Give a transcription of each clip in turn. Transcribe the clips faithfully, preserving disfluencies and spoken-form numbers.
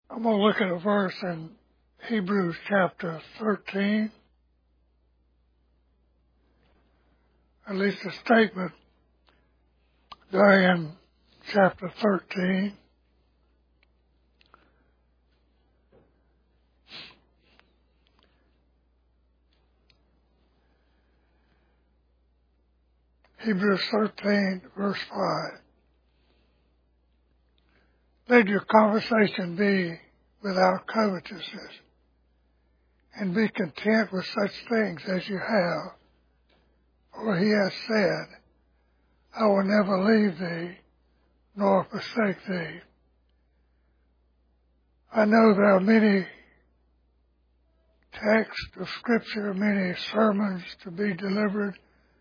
I'm going to look at a verse in Hebrews chapter thirteen, at least a statement there in chapter thirteen. Hebrews thirteen, verse five. Let your conversation be without covetousness, and be content with such things as you have. For he has said, I will never leave thee, nor forsake thee. I know there are many texts of Scripture, many sermons to be delivered,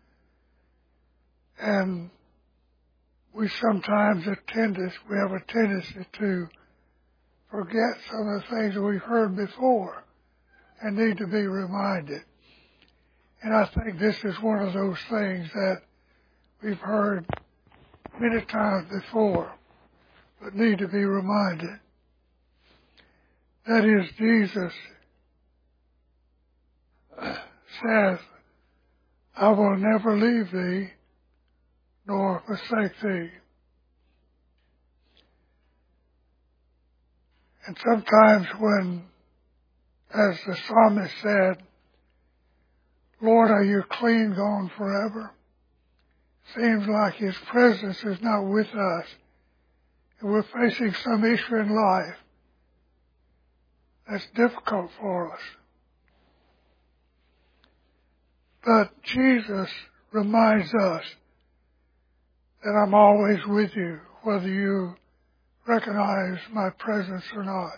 and we sometimes attend this, we have a tendency to forget some of the things that we've heard before and need to be reminded. And I think this is one of those things that we've heard many times before, but need to be reminded. That is, Jesus says, I will never leave thee, nor forsake thee. And sometimes when, as the psalmist said, Lord, are you clean gone forever? Seems like his presence is not with us, and we're facing some issue in life that's difficult for us. But Jesus reminds us that I'm always with you, whether you recognize my presence or not.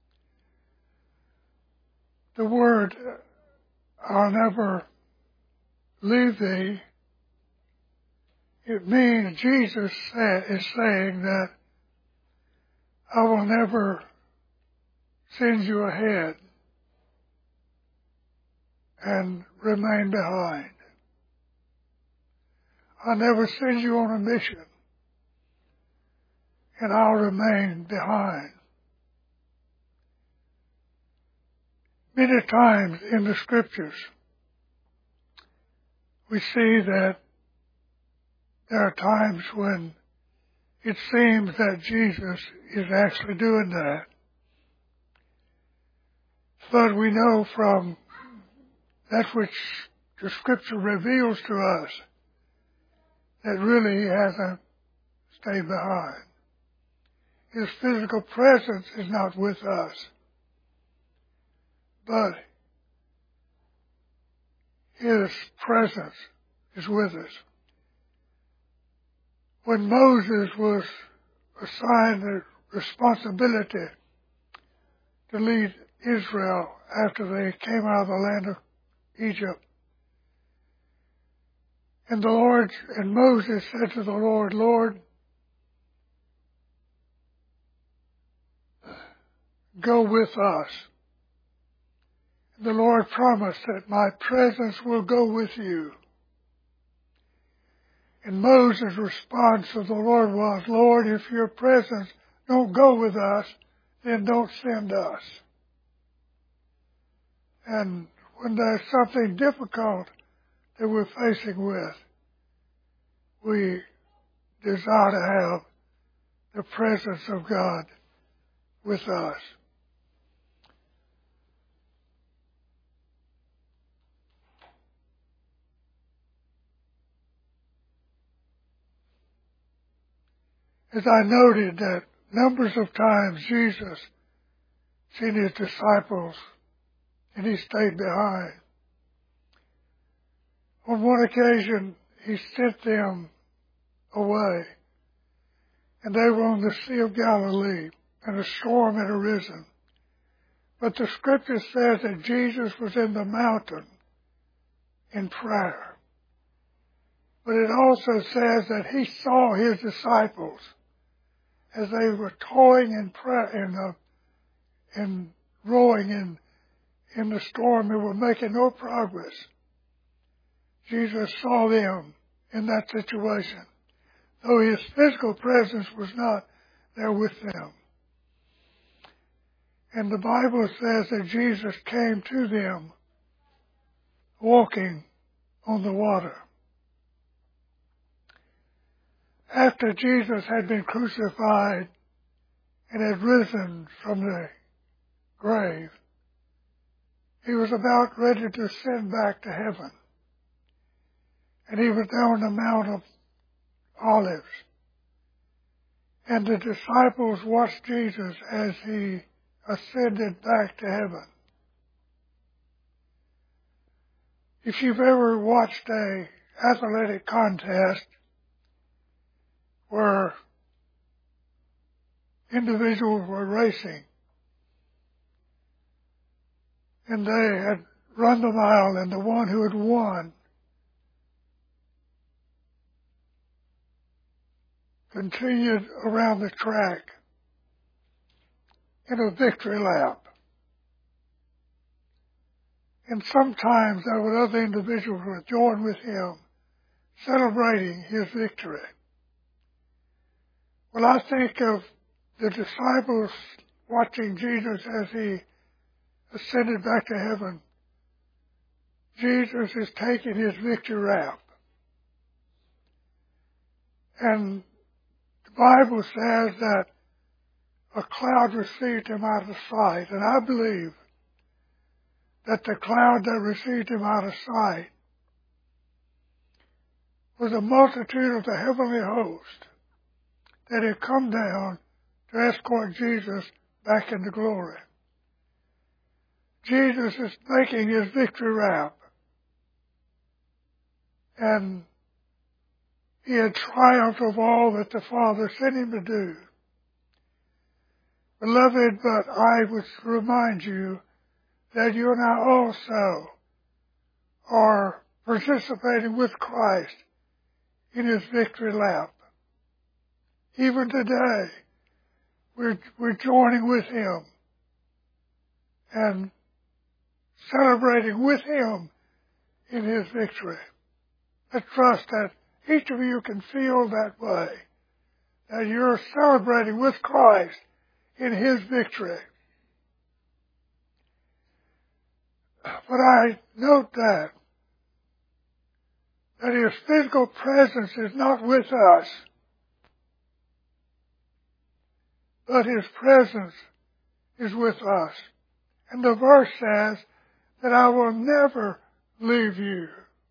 The word, I'll never leave thee, it means Jesus is saying that I will never send you ahead and remain behind. I'll never send you on a mission, and I'll remain behind. Many times in the Scriptures, we see that there are times when it seems that Jesus is actually doing that. But we know from that which the Scripture reveals to us that really he hasn't stayed behind. His physical presence is not with us, but his presence is with us. When Moses was assigned the responsibility to lead Israel after they came out of the land of Egypt, and the Lord, and Moses said to the Lord, Lord, go with us. And the Lord promised that my presence will go with you. And Moses' response to the Lord was, Lord, if your presence don't go with us, then don't send us. And when there's something difficult that we're facing with, we desire to have the presence of God with us. As I noted that numbers of times Jesus sent his disciples and he stayed behind. On one occasion, he sent them away, and they were on the Sea of Galilee, and a storm had arisen. But the Scripture says that Jesus was in the mountain in prayer. But it also says that he saw his disciples as they were toiling in prayer, in, uh, in rowing in, in the storm, they were making no progress. Jesus saw them in that situation, though his physical presence was not there with them. And the Bible says that Jesus came to them walking on the water. After Jesus had been crucified and had risen from the grave, he was about ready to ascend back to heaven. And he was down the Mount of Olives. And the disciples watched Jesus as he ascended back to heaven. If you've ever watched a athletic contest where individuals were racing and they had run the mile, and the one who had won continued around the track in a victory lap. And sometimes there were other individuals who would join with him, celebrating his victory. Well, I think of the disciples watching Jesus as he ascended back to heaven. Jesus is taking his victory lap. And the Bible says that a cloud received him out of sight. And I believe that the cloud that received him out of sight was a multitude of the heavenly host that had come down to escort Jesus back into glory. Jesus is making his victory lap. And he had triumphed of all that the Father sent him to do. Beloved, but I would remind you that you and I also are participating with Christ in his victory lap. Even today, we're, we're joining with him and celebrating with him in his victory. I trust that each of you can feel that way, that you're celebrating with Christ in his victory. But I note that, that his physical presence is not with us, but his presence is with us. And the verse says that I will never leave you.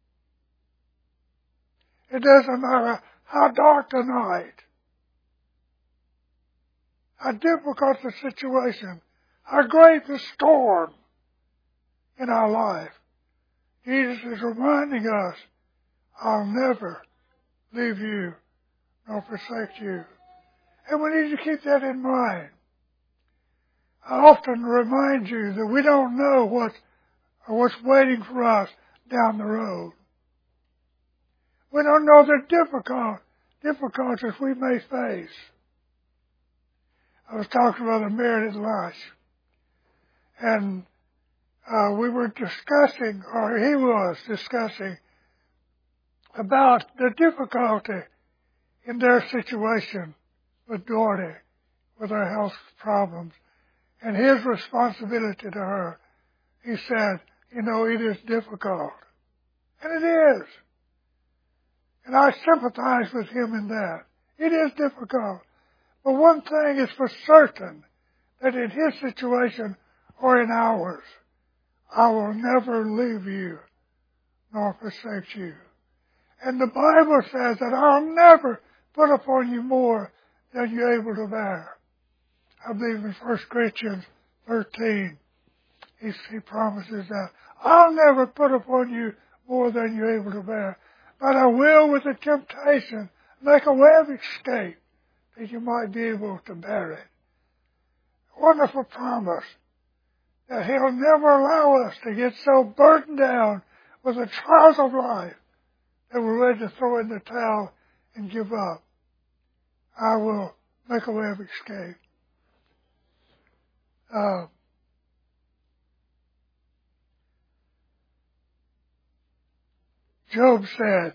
It doesn't matter how dark the night, how difficult the situation, how great the storm in our life. Jesus is reminding us, I'll never leave you nor forsake you. And we need to keep that in mind. I often remind you that we don't know what, what's waiting for us down the road. We don't know the difficult, difficulties we may face. I was talking about a Meredith lunch, and uh, we were discussing, or he was discussing, about the difficulty in their situation with Dorothy, with her health problems, and his responsibility to her. He said, you know, it is difficult. And it is. And I sympathize with him in that. It is difficult. But one thing is for certain, that in his situation or in ours, I will never leave you nor forsake you. And the Bible says that I'll never put upon you more than you're able to bear. I believe in First Corinthians thirteen, he, he promises that I'll never put upon you more than you're able to bear. But I will, with the temptation, make a way of escape that you might be able to bear it. Wonderful promise that he'll never allow us to get so burdened down with the trials of life that we're ready to throw in the towel and give up. I will make a way of escape. Uh, Job said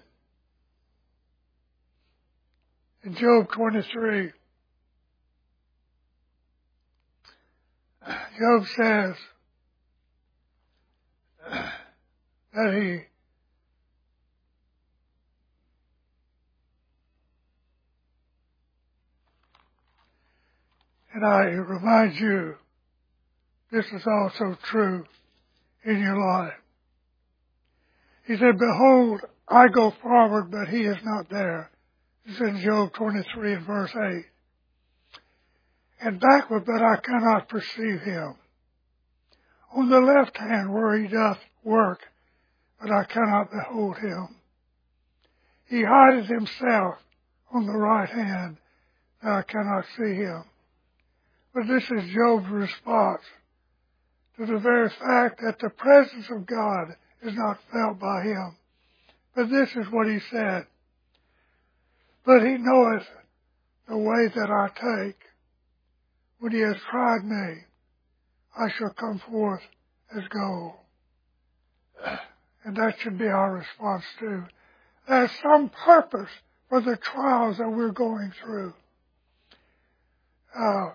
in Job twenty-three, Job says that he and I remind you, this is also true in your life. He said, behold, I go forward, but he is not there. This is in Job twenty-three and verse eight. And backward, but I cannot perceive him. On the left hand where he doth work, but I cannot behold him. He hideth himself on the right hand, that I cannot see him. But this is Job's response to the very fact that the presence of God is not felt by him. But this is what he said. But he knoweth the way that I take. When he has tried me, I shall come forth as gold. And that should be our response too. There's some purpose for the trials that we're going through. Uh,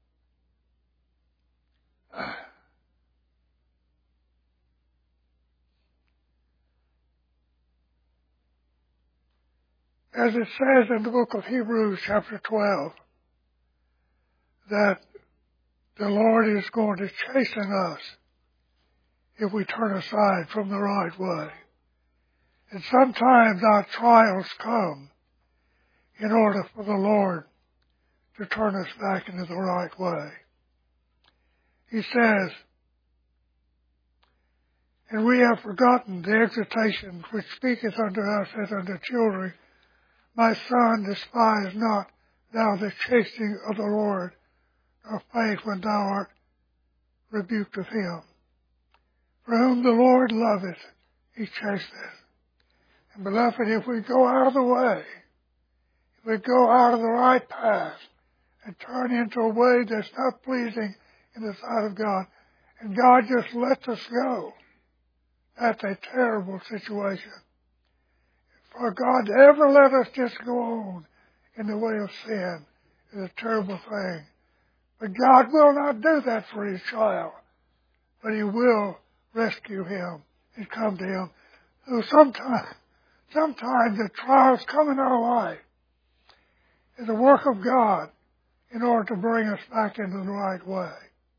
as it says in the book of Hebrews chapter twelve, that the Lord is going to chasten us if we turn aside from the right way. And sometimes our trials come in order for the Lord to turn us back into the right way. He says, and we have forgotten the exhortation which speaketh unto us as unto children, my son, despise not thou the chastening of the Lord, nor faint when thou art rebuked of him. For whom the Lord loveth, he chasteneth. And beloved, if we go out of the way, if we go out of the right path and turn into a way that's not pleasing in the sight of God, and God just lets us go, that's a terrible situation. For God to ever let us just go on in the way of sin is a terrible thing. But God will not do that for his child, but he will rescue him and come to him. So sometimes, sometimes the trials come in our life is the work of God in order to bring us back into the right way.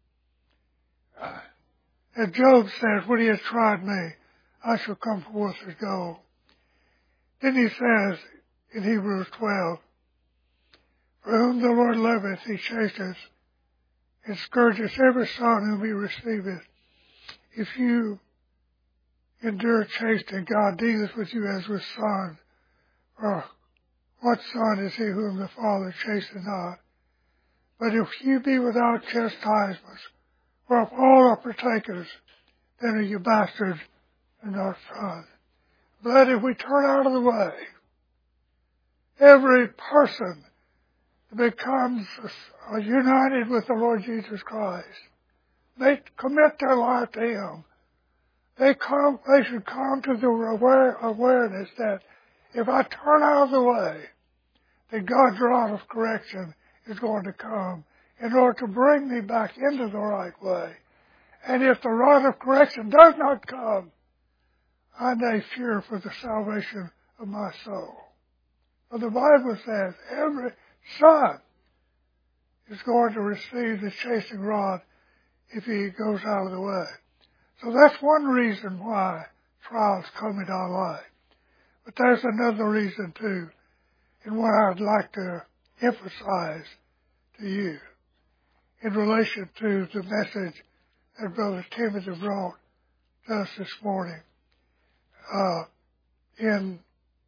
As Job says, when he has tried me, I shall come forth as gold. Then he says in Hebrews twelve, for whom the Lord loveth, he chasteneth, and scourgeth every son whom he receiveth. If you endure chastening, God dealeth with you as with sons. For what son is he whom the Father chasteneth not? But if you be without chastisements, whereof all are partakers, then are you bastards and not sons. But if we turn out of the way, every person becomes united with the Lord Jesus Christ. They commit their life to him. They come, they should come to the aware, awareness that if I turn out of the way, that God's rod of correction is going to come in order to bring me back into the right way. And if the rod of correction does not come, I may fear for the salvation of my soul. For the Bible says every son is going to receive the chastening rod if he goes out of the way. So that's one reason why trials come in our life. But there's another reason too, and what I'd like to emphasize to you in relation to the message that Brother Timothy brought to us this morning. Uh, in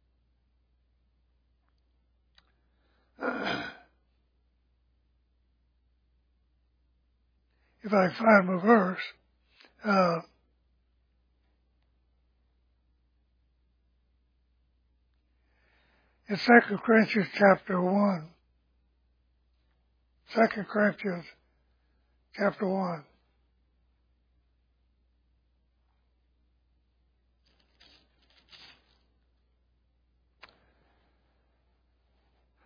uh, if I can find my verse, uh, in Second Corinthians chapter one, Second Corinthians chapter one.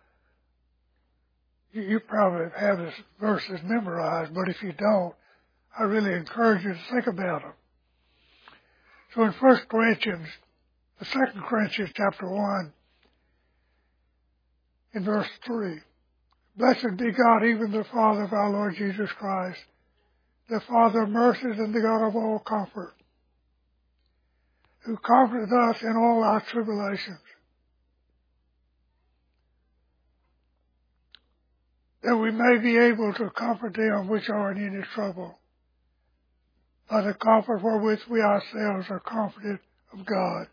You probably have this verses memorized, but if you don't, I really encourage you to think about them. So in First Corinthians, the Second Corinthians chapter one, in verse three, blessed be God, even the Father of our Lord Jesus Christ, the Father of mercies and the God of all comfort, who comforteth us in all our tribulations, that we may be able to comfort them which are in any trouble, by the comfort wherewith we ourselves are comforted of God.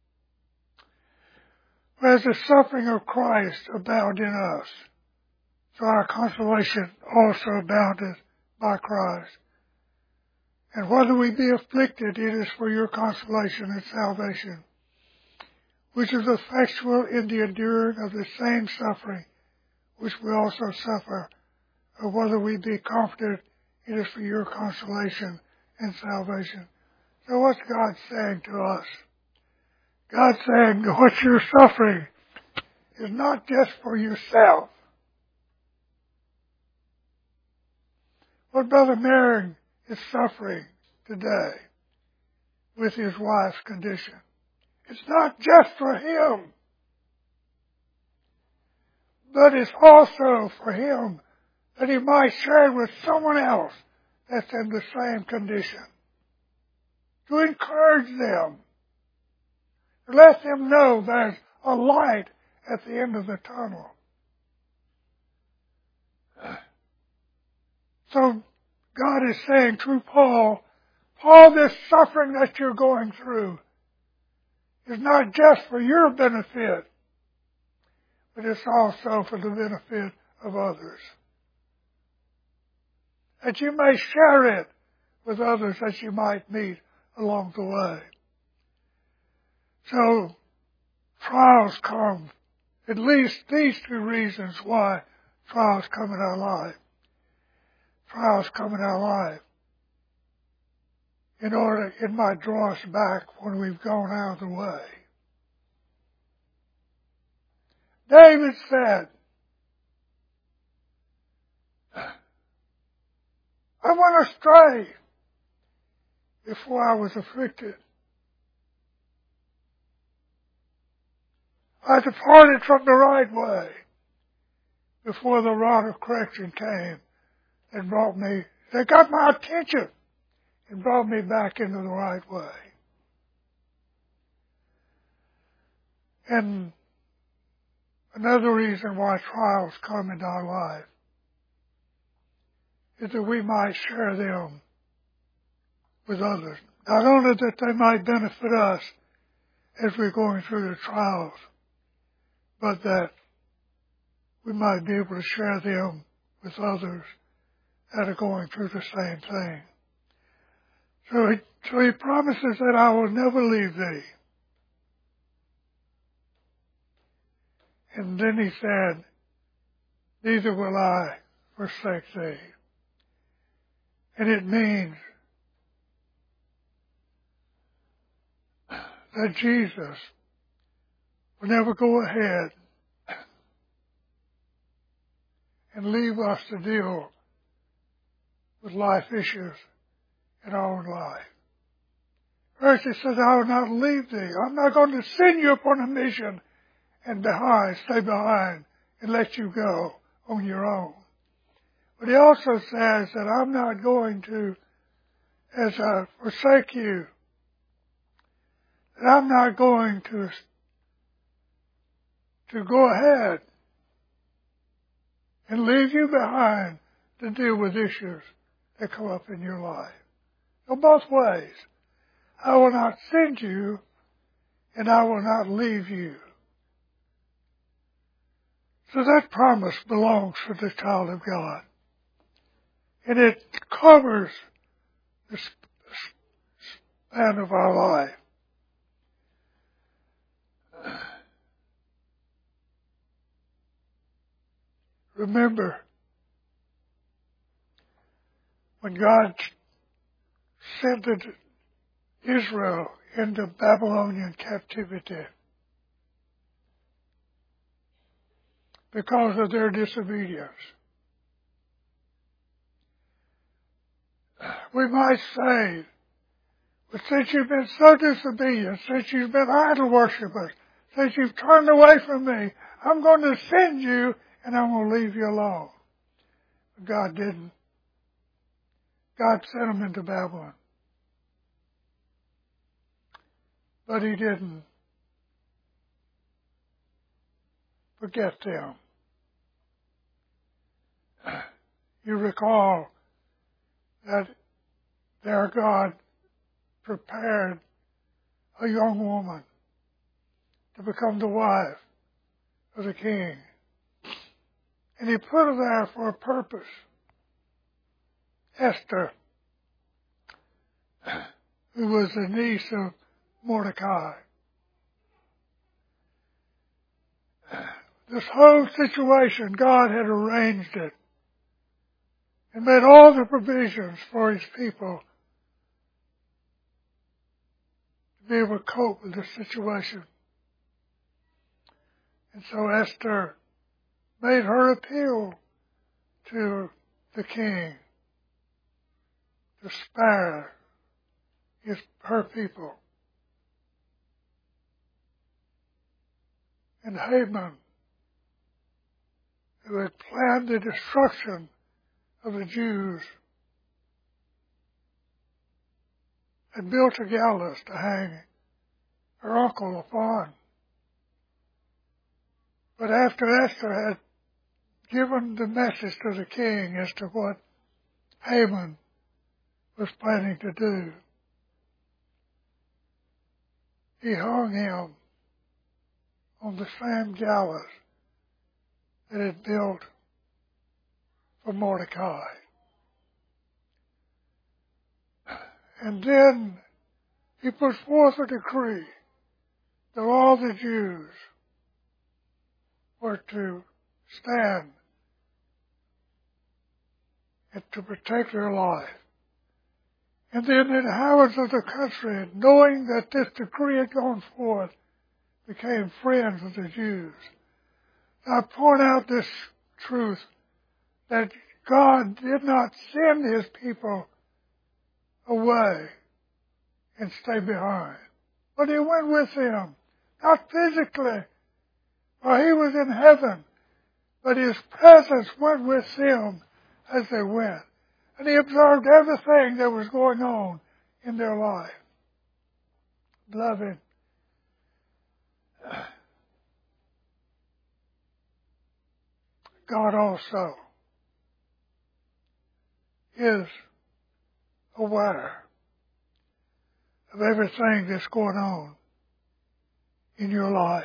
Whereas the suffering of Christ abound in us, so our consolation also aboundeth by Christ. And whether we be afflicted, it is for your consolation and salvation, which is effectual in the enduring of the same suffering which we also suffer, or whether we be comforted, it is for your consolation and salvation. So what's God saying to us? God's saying what you're suffering is not just for yourself. What Brother Merring is suffering today with his wife's condition, it's not just for him, but it's also for him that he might share with someone else that's in the same condition. To encourage them. To let them know there's a light at the end of the tunnel. So God is saying through Paul, Paul, this suffering that you're going through is not just for your benefit, but it's also for the benefit of others. That you may share it with others that you might meet along the way. So, trials come. At least these two reasons why trials come in our life. Trials come in our life in order it might draw us back when we've gone out of the way. David said, I went astray before I was afflicted. I departed from the right way before the rod of correction came and brought me, they got my attention and brought me back into the right way. And another reason why trials come into our life is that we might share them with others. Not only that they might benefit us as we're going through the trials, but that we might be able to share them with others that are going through the same thing. So he, so he promises that I will never leave thee. And then he said, neither will I forsake thee. And it means that Jesus will never go ahead and leave us to deal with life issues in our own life. First he says, I will not leave thee. I'm not going to send you upon a mission and behind, stay behind and let you go on your own. But he also says that I'm not going to, as I forsake you, that I'm not going to, to go ahead and leave you behind to deal with issues that come up in your life. So both ways. I will not send you and I will not leave you. So that promise belongs to the child of God. And it covers the span of our life. Remember, when God sent Israel into Babylonian captivity because of their disobedience, we might save. But since you've been so disobedient, since you've been idol worshippers, since you've turned away from me, I'm going to send you and I'm going to leave you alone. But God didn't. God sent them into Babylon. But he didn't forget them. You recall that their God prepared a young woman to become the wife of the king. And he put her there for a purpose. Esther, who was the niece of Mordecai. This whole situation, God had arranged it and made all the provisions for his people to be able to cope with the situation. And so Esther made her appeal to the king to spare his, her people. And Haman, who had planned the destruction of the Jews, had built a gallows to hang her uncle upon. But after Esther had given the message to the king as to what Haman was planning to do, he hung him on the same gallows that had built for Mordecai. And then he put forth a decree that all the Jews were to stand and to protect their life. And then the inhabitants of the country, knowing that this decree had gone forth, became friends of the Jews. I point out this truth, that God did not send his people away and stay behind, but he went with them, not physically, for he was in heaven, but his presence went with them as they went. And he observed everything that was going on in their life. Beloved, God also is aware of everything that's going on in your life.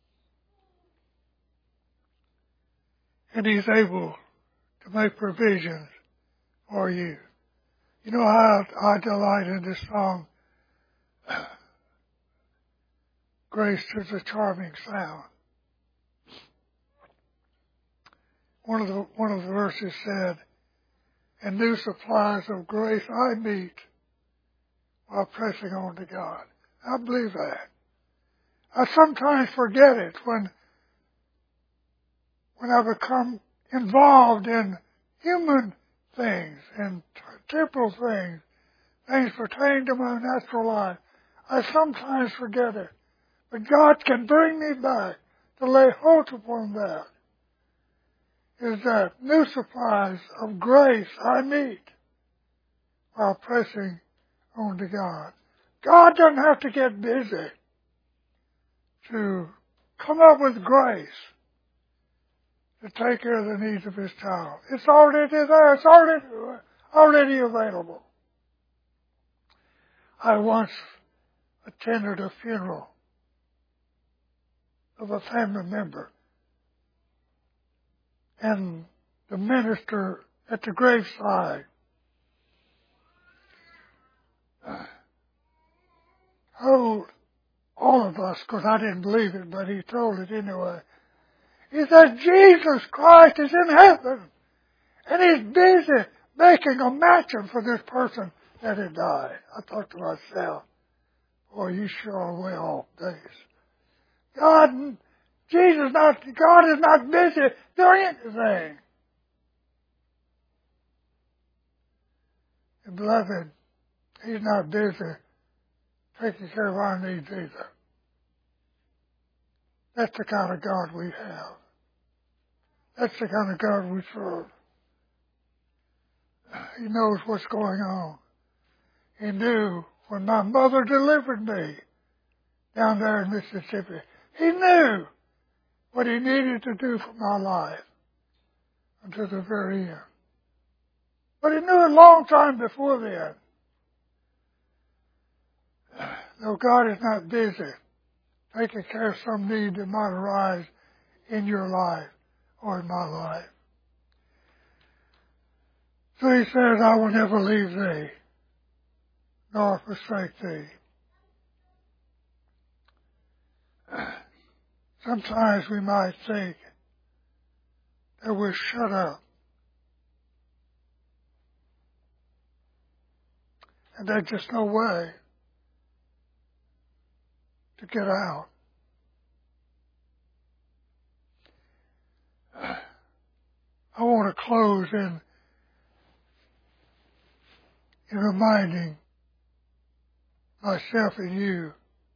And he's able to make provisions for you. You know how I delight in this song, Grace is a Charming Sound. One of the, one of the verses said, and new supplies of grace I meet while pressing on to God. I believe that. I sometimes forget it when, when I become involved in human things and temporal things, things pertaining to my natural life. I sometimes forget it. But God can bring me back to lay hold upon that. Is that new supplies of grace I meet while pressing on to God. God doesn't have to get busy to come up with grace to take care of the needs of his child. It's already there. It's already, already available. I once attended a funeral of a family member, and the minister at the graveside uh, told all of us, because I didn't believe it, but he told it anyway. He said, Jesus Christ is in heaven, and he's busy making a mansion for this person that had died. I thought to myself, boy, you sure are way off base. God, Jesus, not, God is not busy doing anything. And beloved, He's not busy taking care of our needs either. That's the kind of God we have. That's the kind of God we serve. He knows what's going on. He knew when my mother delivered me down there in Mississippi. He knew what He needed to do for my life until the very end. But He knew a long time before then. No, God is not busy taking care of some need that might arise in your life or in my life. So He says, I will never leave thee, nor forsake thee. Sometimes we might think that we're shut up. And there's just no way to get out. I want to close in, in reminding myself and you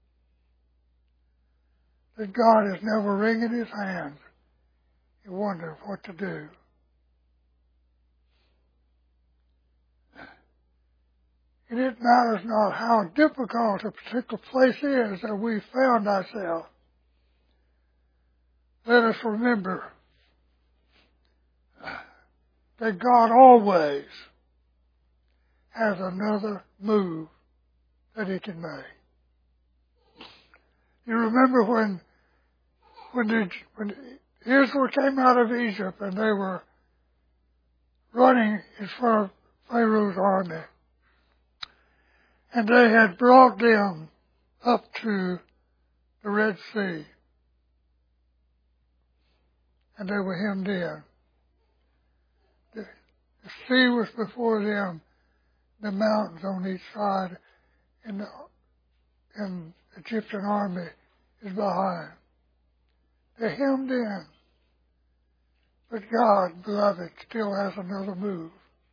that God is never wringing His hands and wondering what to do. And it matters not how difficult a particular place is that we found ourselves. Let us remember that God always has another move that He can make. You remember when when, the, when Israel came out of Egypt and they were running in front of Pharaoh's army, and they had brought them up to the Red Sea, and they were hemmed in. The, the sea was before them, the mountains on each side, and the, and the Egyptian army is behind. They're hemmed in. But God, beloved, still has another move.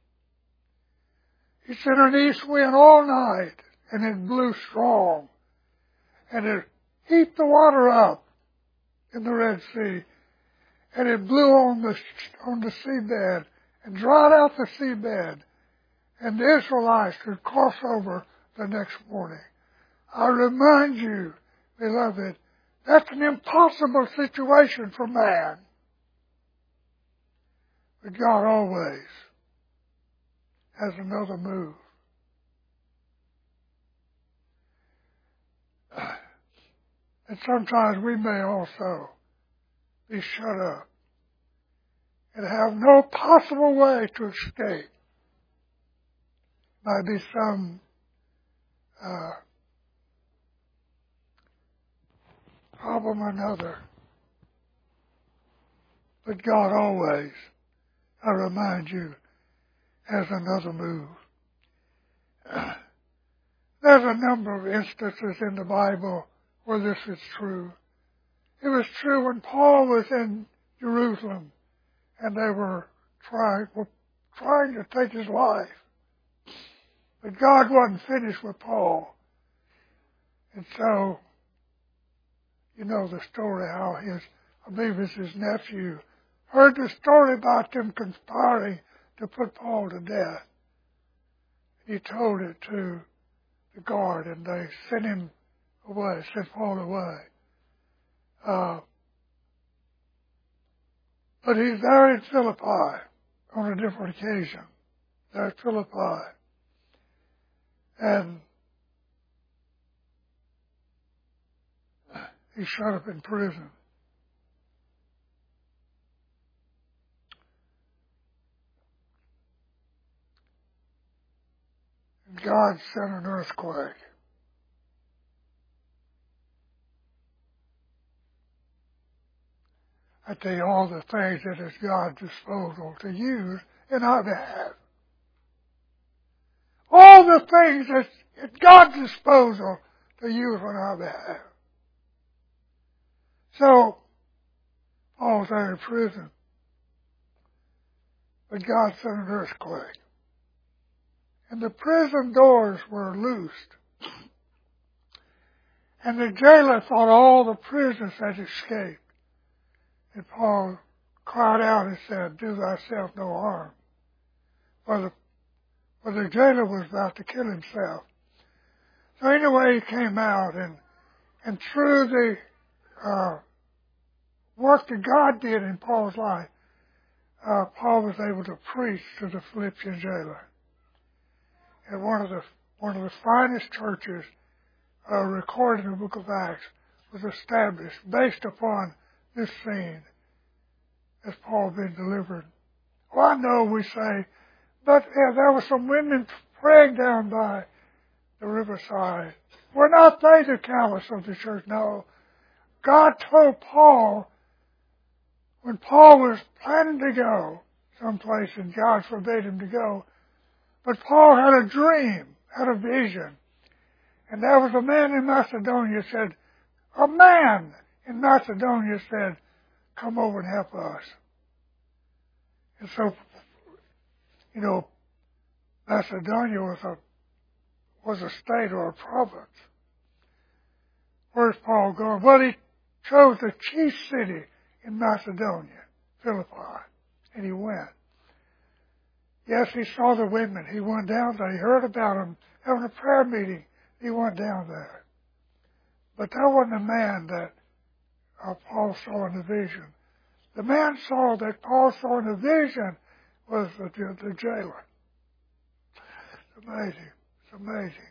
He sent an east wind all night, and it blew strong, and it heaped the water up in the Red Sea, and it blew on the on the seabed and dried out the seabed, and the Israelites could cross over the next morning. I remind you, beloved, that's an impossible situation for man. But God always has another move. And sometimes we may also be shut up and have no possible way to escape. Might be some uh, problem or another. But God always, I remind you, has another move. There's a number of instances in the Bible where this is true. It was true when Paul was in Jerusalem and they were trying, were trying to take his life. But God wasn't finished with Paul. And so, you know the story how his, I believe it's his nephew, heard the story about them conspiring to put Paul to death. He told it to the guard, and they sent him away, sent Paul away. Uh, but he's there in Philippi on a different occasion. There at Philippi. And he's shut up in prison. God sent an earthquake. I tell you all the things that is God's disposal to use in our behalf. All the things that's at God's disposal to use on our behalf. So, Paul's there in prison. But God sent an earthquake. and the prison doors were loosed. And the jailer thought all the prisoners had escaped. And Paul cried out and said, "Do thyself no harm." For the, for the jailer was about to kill himself. So anyway, he came out, and, and through the uh, work that God did in Paul's life, uh, Paul was able to preach to the Philippian jailer. And one of the one of the finest churches uh, recorded in the book of Acts was established based upon this scene as Paul had been delivered. Well, I know we say, but yeah, there were some women praying down by the riverside. Were not they the catalyst of the church? No. God told Paul, when Paul was planning to go someplace and God forbade him to go, but Paul had a dream, had a vision. And there was a man in Macedonia said, a man in Macedonia said, "Come over and help us." And so, you know, Macedonia was a was a state or a province. Where's Paul going? Well, he chose the chief city in Macedonia, Philippi, and he went. Yes, he saw the women. He went down there. He heard about them having a prayer meeting. He went down there. But that wasn't the man that uh, Paul saw in the vision. The man saw that Paul saw in the vision was the, the jailer. It's amazing. It's amazing.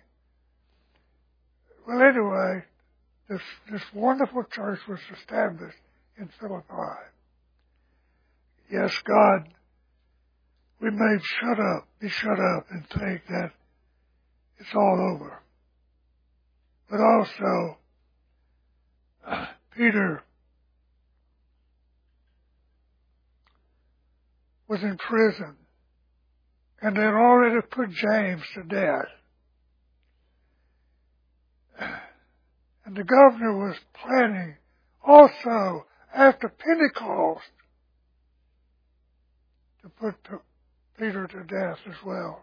Well, anyway, this, this wonderful church was established in Philippi. Yes, God, we may shut up, be shut up and think that it's all over. But also, uh, Peter was in prison, and they had already put James to death. And the governor was planning also after Pentecost to put Peter to death as well.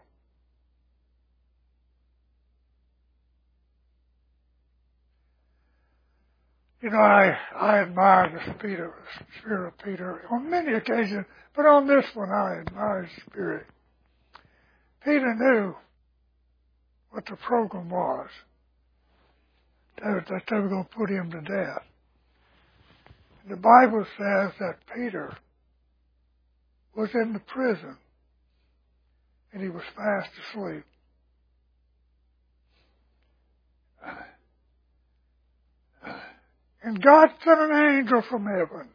You know, I, I admire the spirit, the spirit of Peter on many occasions, but on this one I admire his spirit. Peter knew what the program was, that, that they were going to put him to death. The Bible says that Peter was in the prison and he was fast asleep. And God sent an angel from heaven.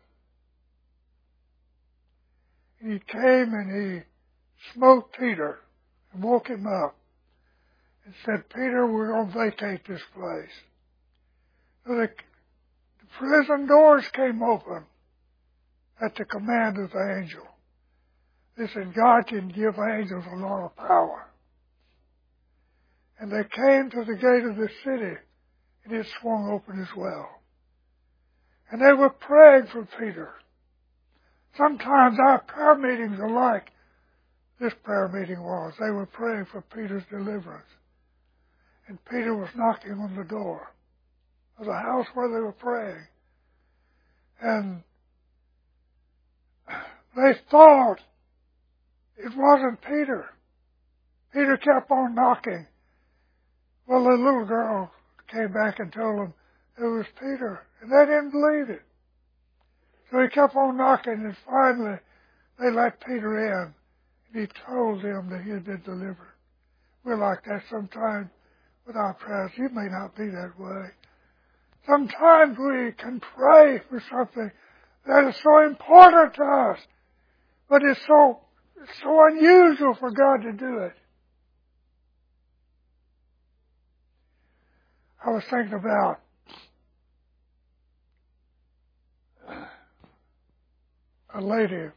And he came and he smote Peter and woke him up and said, "Peter, we're going to vacate this place." So the, the prison doors came open at the command of the angel. Listen, God can give angels a lot of power. And they came to the gate of the city and it swung open as well. And they were praying for Peter. Sometimes our prayer meetings are like this prayer meeting was. They were praying for Peter's deliverance. And Peter was knocking on the door of the house where they were praying. And they thought it wasn't Peter. Peter kept on knocking. Well, the little girl came back and told them it was Peter. And they didn't believe it. So he kept on knocking, and finally they let Peter in. And he told them that he had been delivered. We're like that sometimes with our prayers. You may not be that way. Sometimes we can pray for something that is so important to us, but it's so, it's so unusual for God to do it. I was thinking about a lady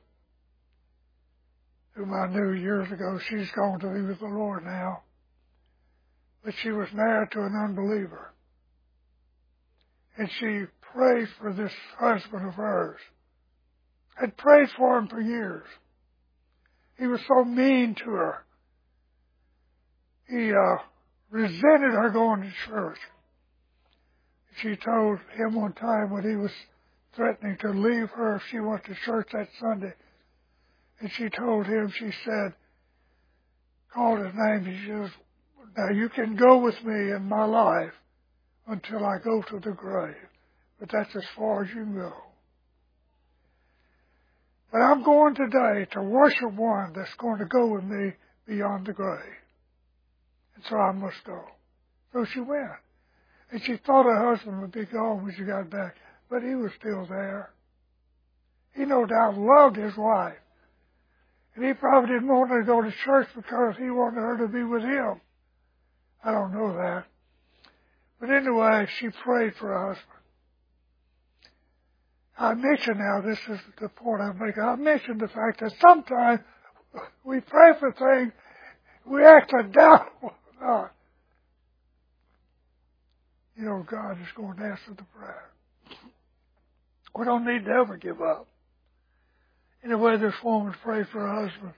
whom I knew years ago. She's gone to be with the Lord now. But she was married to an unbeliever. And she prayed for this husband of hers. Had prayed for him for years. He was so mean to her. he uh, resented her going to church. She told him one time when he was threatening to leave her if she went to church that Sunday, and she told him, she said, called his name, she says, now you can go with me in my life until I go to the grave, but that's as far as you can go. But I'm going today to worship one that's going to go with me beyond the grave. And so I must go. So she went. And she thought her husband would be gone when she got back, but he was still there. He no doubt loved his wife. And he probably didn't want her to go to church because he wanted her to be with him. I don't know that. But anyway, she prayed for her husband. I mentioned now, this is the point I'm making, I mentioned the fact that sometimes we pray for things, we actually doubt God. You know, God is going to answer the prayer. We don't need to ever give up. Anyway, this woman prayed for her husband.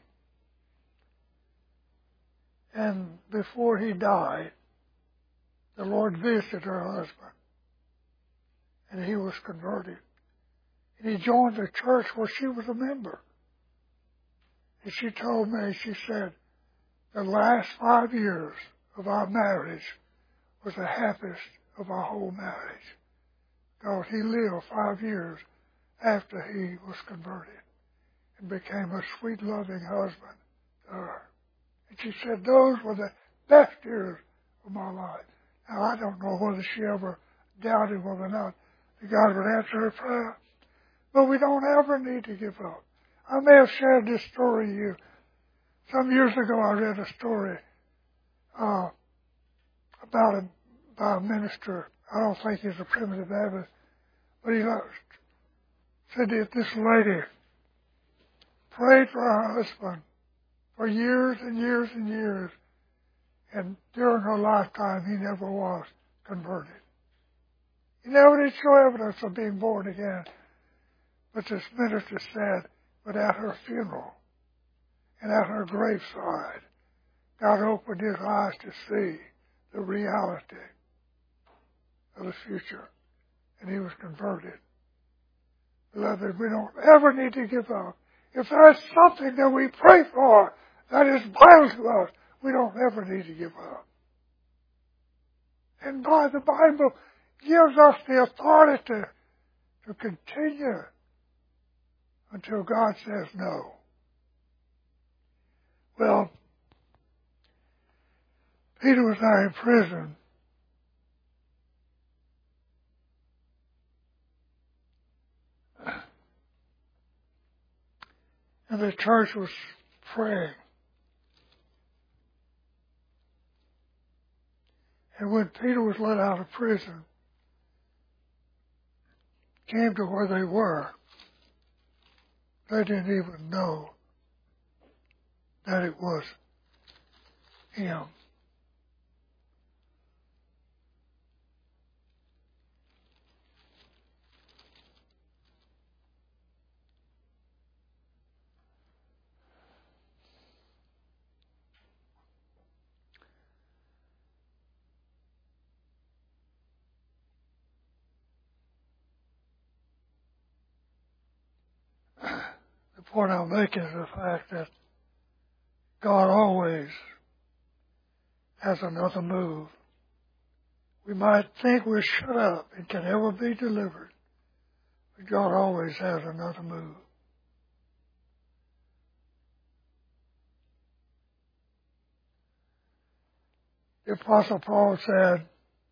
And before he died, the Lord visited her husband. And he was converted. And he joined the church where she was a member. And she told me, she said, the last five years of our marriage was the happiest of our whole marriage. Because he lived five years after he was converted and became a sweet, loving husband to her. And she said, those were the best years of my life. Now, I don't know whether she ever doubted whether or not God would answer her prayer. But we don't ever need to give up. I may have shared this story with you. Some years ago I read a story uh, about, a, about a minister. I don't think he's a Primitive Baptist, but he said that this lady prayed for her husband for years and years and years, and during her lifetime he never was converted. He never did show evidence of being born again. But this minister said, but at her funeral and at her graveside, God opened his eyes to see the reality of the future, and he was converted. Beloved, we don't ever need to give up. If there's something that we pray for that is vital to us, we don't ever need to give up. And by the Bible gives us the authority to, to continue until God says no. Well, Peter was now in prison. And the church was praying. And when Peter was let out of prison, came to where they were, they didn't even know that it was him. The point I'm making is the fact that God always has another move. We might think we're shut up and can never be delivered, but God always has another move. The Apostle Paul said,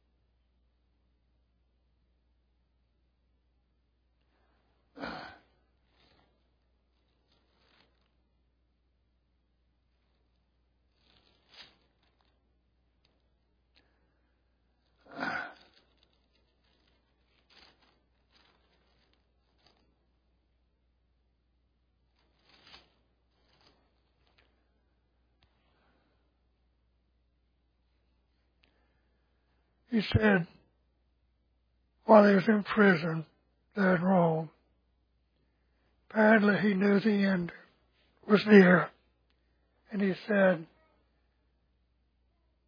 he said, while he was in prison there in Rome, apparently he knew the end was near. And he said,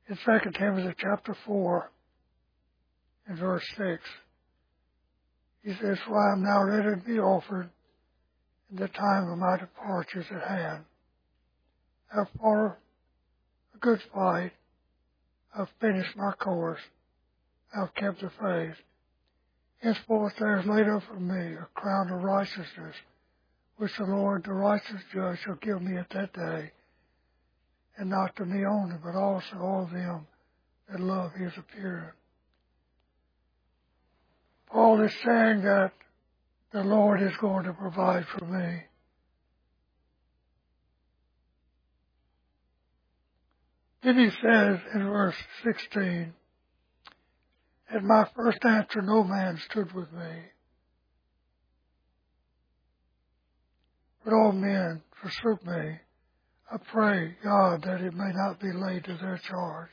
in Second Timothy chapter four, in verse six. He says, "For I am now ready to be offered, and the time of my departure is at hand. I have fought a good fight. I have finished my course. I have kept the faith. Henceforth there is laid up for me a crown of righteousness, which the Lord, the righteous judge, shall give me at that day, and not to me only, but also all them that love his appearing." Paul is saying that the Lord is going to provide for me. Then he says in verse sixteen, "At my first answer no man stood with me, but all men forsook me. I pray God that it may not be laid to their charge.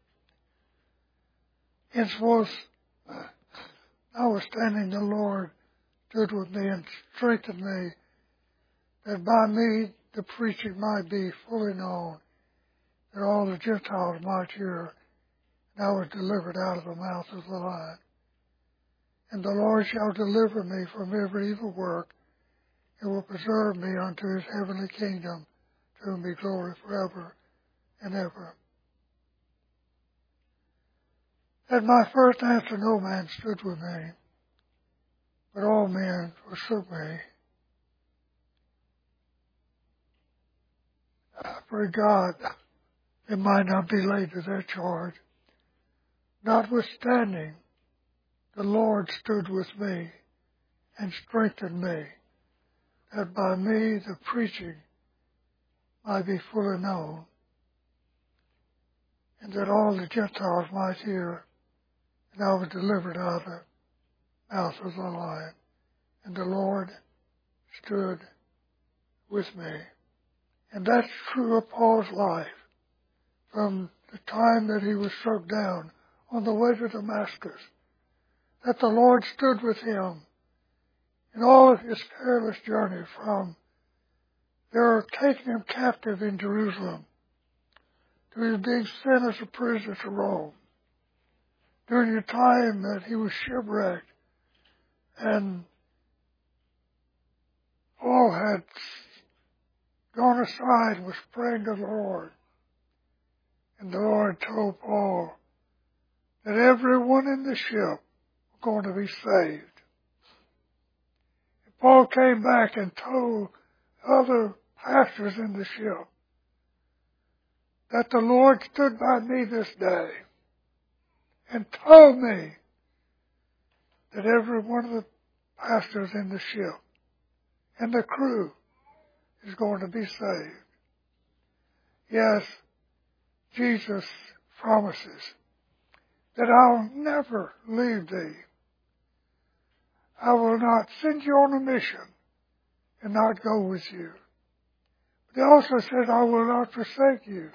Henceforth, notwithstanding the Lord stood with me and strengthened me, that by me the preaching might be fully known, that all the Gentiles might hear, and I was delivered out of the mouth of the lion. And the Lord shall deliver me from every evil work, and will preserve me unto his heavenly kingdom, to whom be glory forever and ever." At my first answer no man stood with me, but all men forsook me. I pray God it might not be laid to their charge. Notwithstanding, the Lord stood with me and strengthened me, that by me the preaching might be fully known, and that all the Gentiles might hear, and I was delivered out of the mouth of the lion, and the Lord stood with me. And that's true of Paul's life. From the time that he was struck down on the way to Damascus, that the Lord stood with him in all of his perilous journey from their taking him captive in Jerusalem to his being sent as a prisoner to Rome, during the time that he was shipwrecked and Paul had gone aside and was praying to the Lord. And the Lord told Paul that everyone in the ship was going to be saved. And Paul came back and told other pastors in the ship that the Lord stood by me this day and told me that every one of the pastors in the ship and the crew is going to be saved. Yes, Jesus promises that I'll never leave thee. I will not send you on a mission and not go with you. But he also said, I will not forsake you.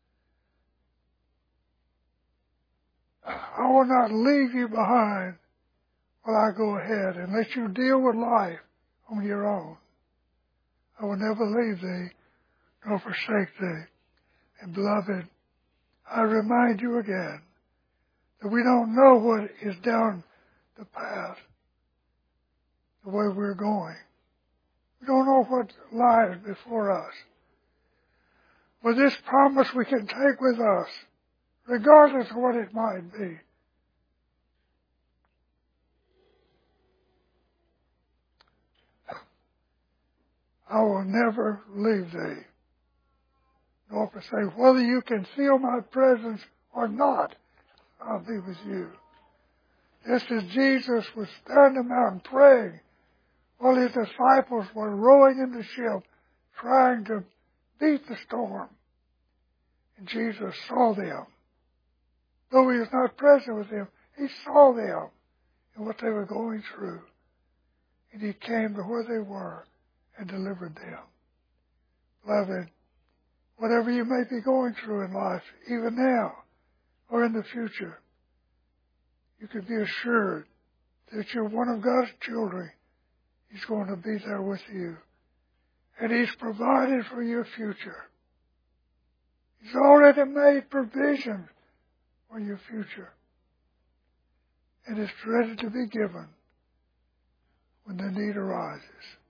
I will not leave you behind while I go ahead and let you deal with life on your own. I will never leave thee nor forsake thee. And beloved, I remind you again that we don't know what is down the path, the way we're going. We don't know what lies before us. But this promise we can take with us, regardless of what it might be. I will never leave thee, nor forsake. Whether you can feel my presence or not, I'll be with you. Just as Jesus was standing out and praying while his disciples were rowing in the ship, trying to beat the storm. And Jesus saw them. Though he was not present with them, he saw them and what they were going through. And he came to where they were and delivered them. Beloved, whatever you may be going through in life, even now or in the future, you can be assured that you're one of God's children. He's going to be there with you. And he's provided for your future. He's already made provision for your future. And it's ready to be given when the need arises.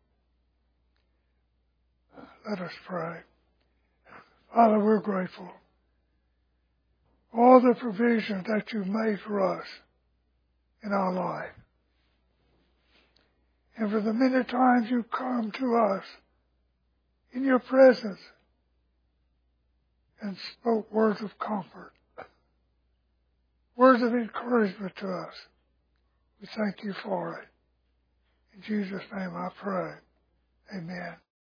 Let us pray. Father, we're grateful. All the provisions that you've made for us in our life. And for the many times you come to us in your presence and spoke words of comfort, words of encouragement to us. We thank you for it. In Jesus' name I pray. Amen.